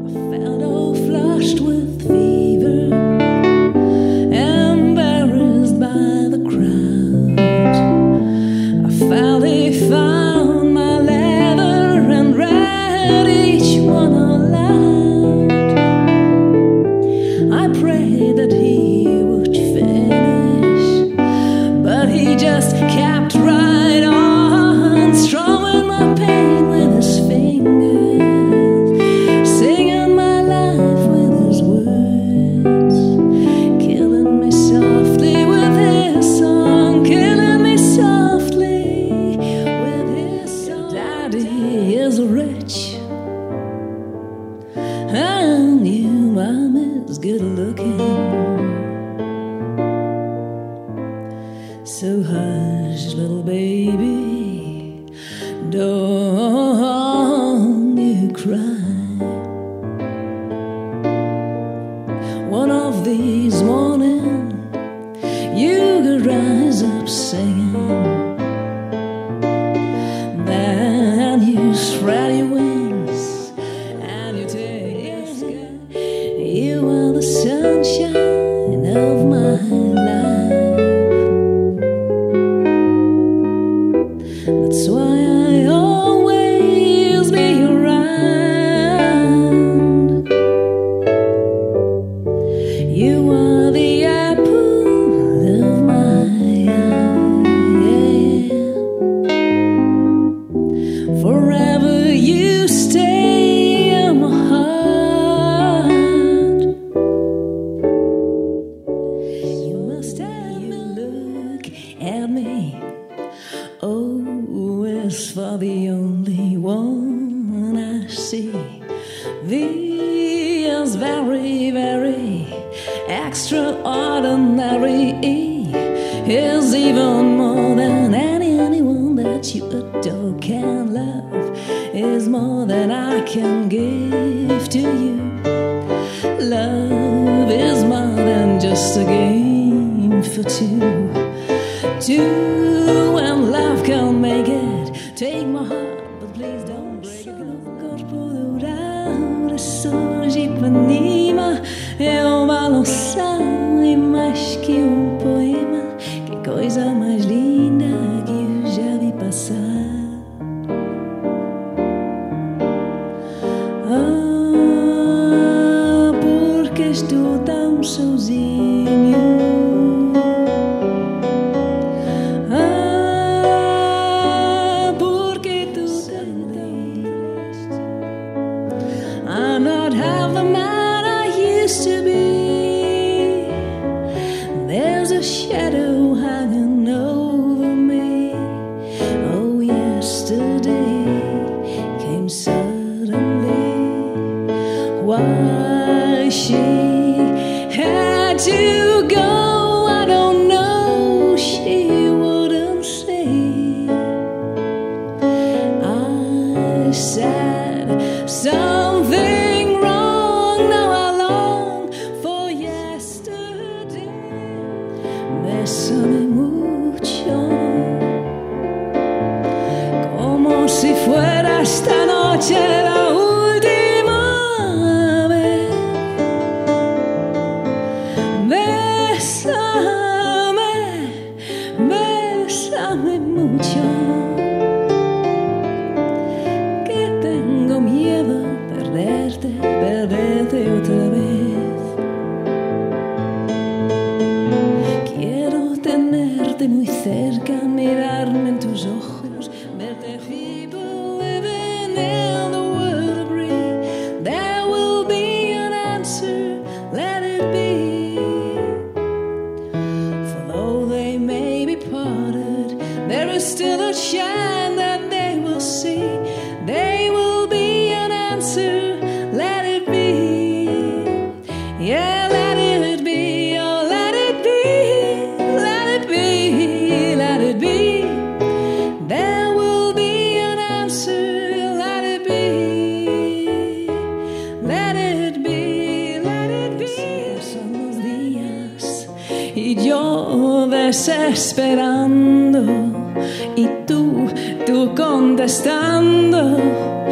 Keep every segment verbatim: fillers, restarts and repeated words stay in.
Desesperando y tú, tú contestando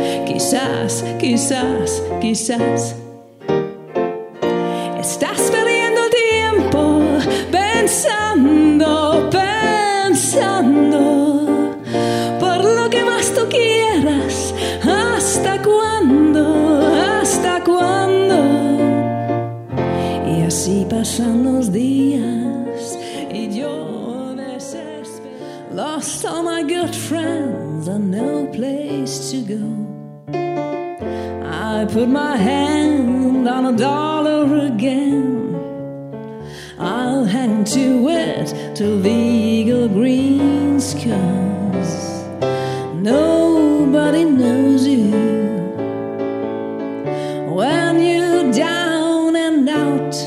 quizás, quizás, quizás. Estás perdiendo el tiempo pensando, pensando por lo que más tú quieras. ¿Hasta cuándo? ¿Hasta cuándo? Y así pasan los días y yo desespero. Lost all my good friends and no place to go. I put my hand on a dollar again. I'll hang to it till the eagle greens, 'cause nobody knows you when you're down and out.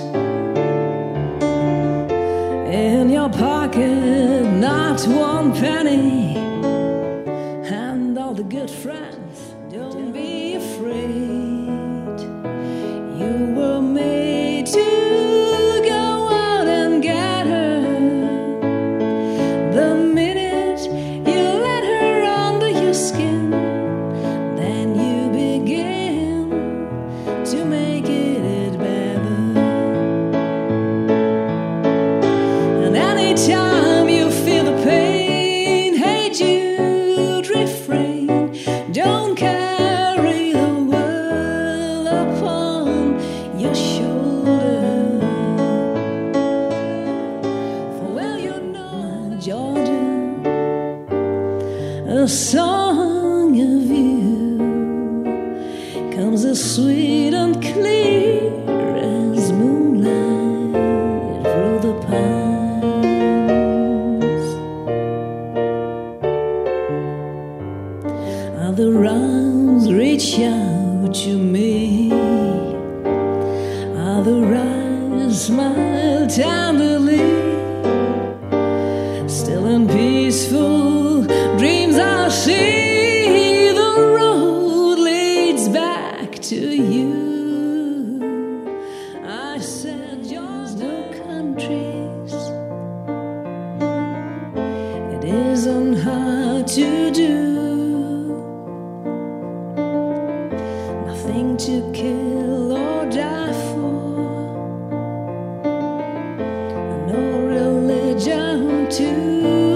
In your pocket, not one penny, and all the good friends, don't be afraid. You were made to go out and get her. The minute you let her under your skin, then you begin to make it better. And anytime you feel the pain, hey Jude, refrain. Don't carry the world upon your shoulder. For well you know, Georgia, a song of you comes as sweet and clear as moonlight through the pines. Other arms reach out to me, other eyes smile tenderly. Still in peaceful dreams I see the road leads back to you. I said yours no countries. It isn't hard to do. Nothing to kill or die for. No religion too.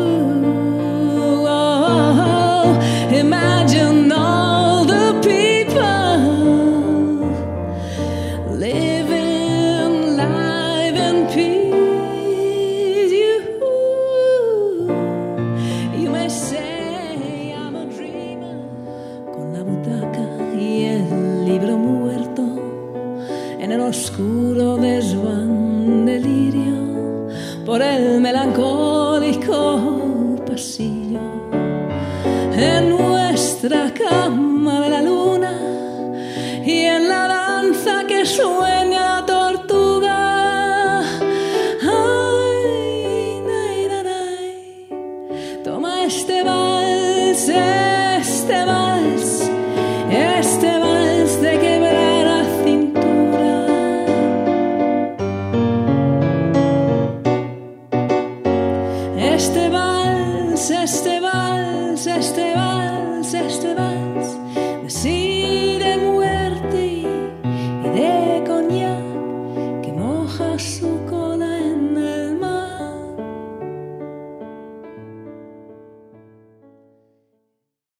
Oh, imagine all the people living life in peace. You, you may say I'm a dreamer, con la butaca y el libro muerto en el oscuro desván delirio por el melancólico pasillo. En nuestra cama de la luna y en la danza que sueña la tortuga. Ay, nay, nay, nay. Toma este vals, este vals, este vals de quebrar la cintura. Este vals, este vals, este vals, este vals.